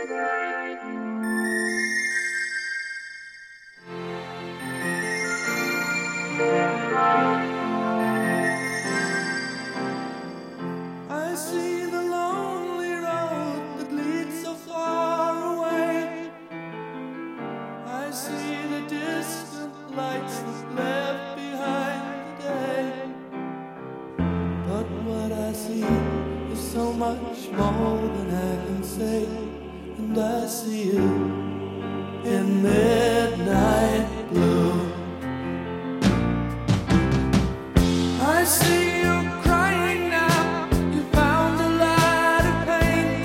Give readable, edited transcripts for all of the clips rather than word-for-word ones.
I see the lonely road that leads so far away. I see the distant lights that left behind today. But what I see is so much more than I can say. And I see you in midnight blue. I see you crying now. You found a lot of pain,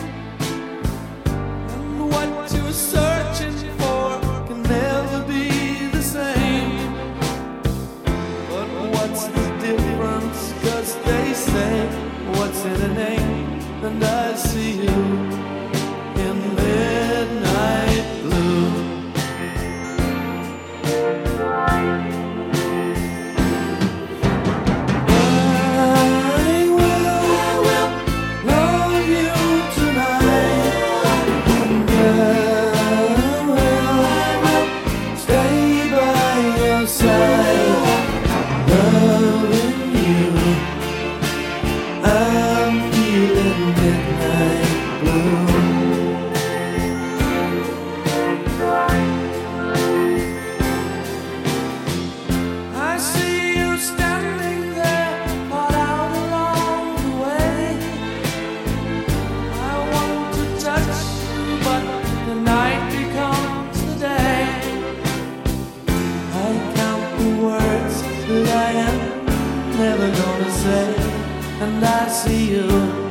and what you're searching for can never be the same. But what's the difference? 'Cause they say, what's in a name? And I see you in midnight blue. Never gonna say, and I see you